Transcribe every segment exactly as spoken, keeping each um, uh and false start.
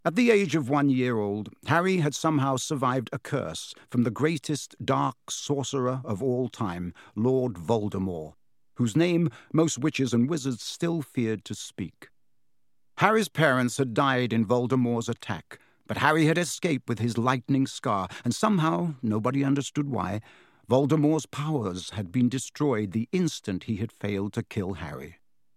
At the age of one year old, Harry had somehow survived a curse from the greatest dark sorcerer of all time, Lord Voldemort, whose name most witches and wizards still feared to speak. Harry's parents had died in Voldemort's attack, but Harry had escaped with his lightning scar, and somehow, nobody understood why, Voldemort's powers had been destroyed the instant he had failed to kill Harry.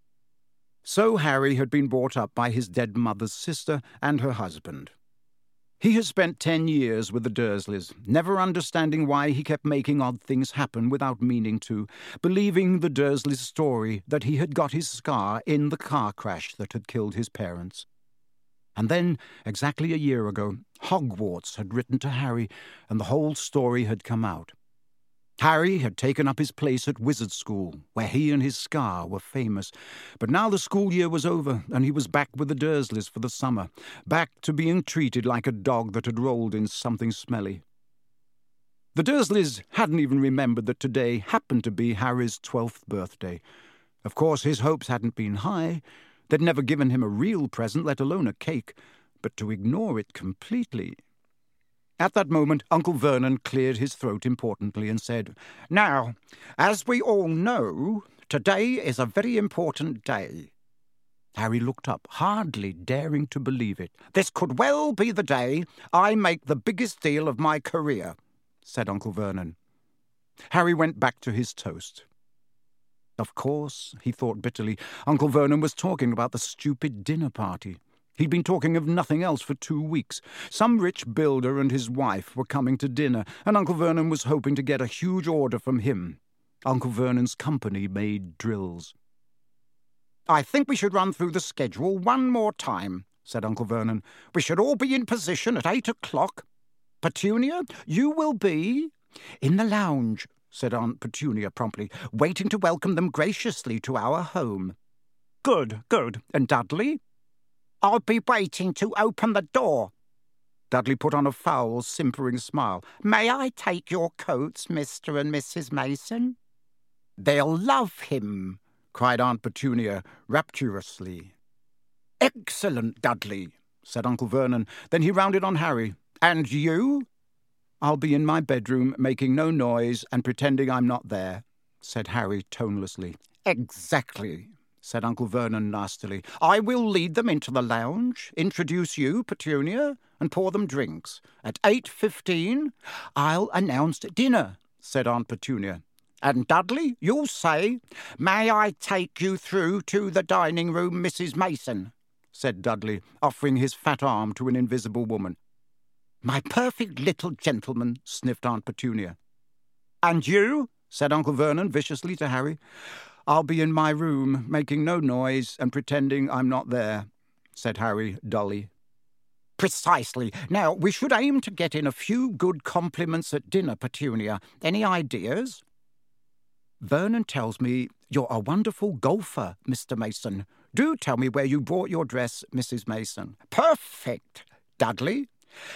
So Harry had been brought up by his dead mother's sister and her husband. He had spent ten years with the Dursleys, never understanding why he kept making odd things happen without meaning to, believing the Dursleys' story that he had got his scar in the car crash that had killed his parents. And then, exactly a year ago, Hogwarts had written to Harry, and the whole story had come out. Harry had taken up his place at Wizard School, where he and his scar were famous. But now the school year was over, and he was back with the Dursleys for the summer, back to being treated like a dog that had rolled in something smelly. The Dursleys hadn't even remembered that today happened to be Harry's twelfth birthday. Of course, his hopes hadn't been high. They'd never given him a real present, let alone a cake. But to ignore it completely... At that moment, Uncle Vernon cleared his throat importantly and said, "Now, as we all know, today is a very important day." Harry looked up, hardly daring to believe it. "This could well be the day I make the biggest deal of my career," said Uncle Vernon. Harry went back to his toast. Of course, he thought bitterly, Uncle Vernon was talking about the stupid dinner party. He'd been talking of nothing else for two weeks. Some rich builder and his wife were coming to dinner, and Uncle Vernon was hoping to get a huge order from him. Uncle Vernon's company made drills. "I think we should run through the schedule one more time," said Uncle Vernon. "We should all be in position at eight o'clock. Petunia, you will be—" "In the lounge," said Aunt Petunia promptly, "waiting to welcome them graciously to our home." "Good, good. And Dudley?" "I'll be waiting to open the door." Dudley put on a foul, simpering smile. "May I take your coats, Mister and Missus Mason?" "They'll love him," cried Aunt Petunia rapturously. "Excellent, Dudley," said Uncle Vernon. Then he rounded on Harry. "And you?" "I'll be in my bedroom, making no noise and pretending I'm not there," said Harry tonelessly. "Exactly," said Uncle Vernon nastily. "I will lead them into the lounge, introduce you, Petunia, and pour them drinks. At eight fifteen, I'll announce dinner," said Aunt Petunia. "And Dudley, you'll say, 'May I take you through to the dining room, Missus Mason?'" said Dudley, offering his fat arm to an invisible woman. "My perfect little gentleman," sniffed Aunt Petunia. "And you?" said Uncle Vernon viciously to Harry. "I'll be in my room, making no noise and pretending I'm not there," said Harry dully. "Precisely. Now, we should aim to get in a few good compliments at dinner, Petunia. Any ideas?" "Vernon tells me you're a wonderful golfer, Mister Mason. Do tell me where you bought your dress, Missus Mason." "Perfect. Dudley,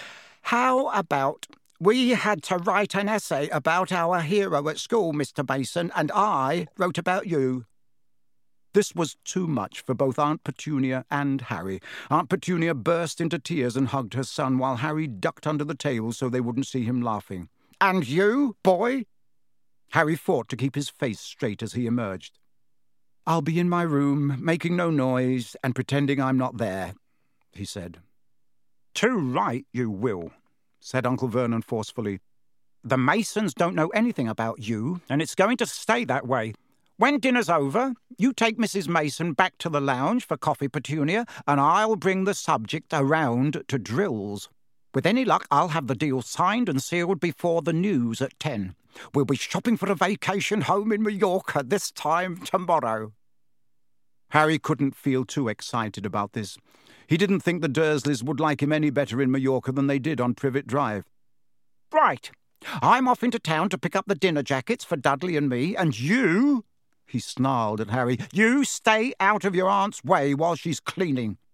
how about... We had to write an essay about our hero at school, Mister Mason, and I wrote about you." This was too much for both Aunt Petunia and Harry. Aunt Petunia burst into tears and hugged her son, while Harry ducked under the table so they wouldn't see him laughing. "And you, boy?" Harry fought to keep his face straight as he emerged. "I'll be in my room, making no noise and pretending I'm not there," he said. "Too right you will," said Uncle Vernon forcefully. "The Masons don't know anything about you, and it's going to stay that way. When dinner's over, you take Missus Mason back to the lounge for coffee, Petunia, and I'll bring the subject around to drills. With any luck, I'll have the deal signed and sealed before the news at ten. We'll be shopping for a vacation home in Mallorca this time tomorrow." Harry couldn't feel too excited about this. He didn't think the Dursleys would like him any better in Mallorca than they did on Privet Drive. "Right. I'm off into town to pick up the dinner jackets for Dudley and me, and you," he snarled at Harry, "you stay out of your aunt's way while she's cleaning."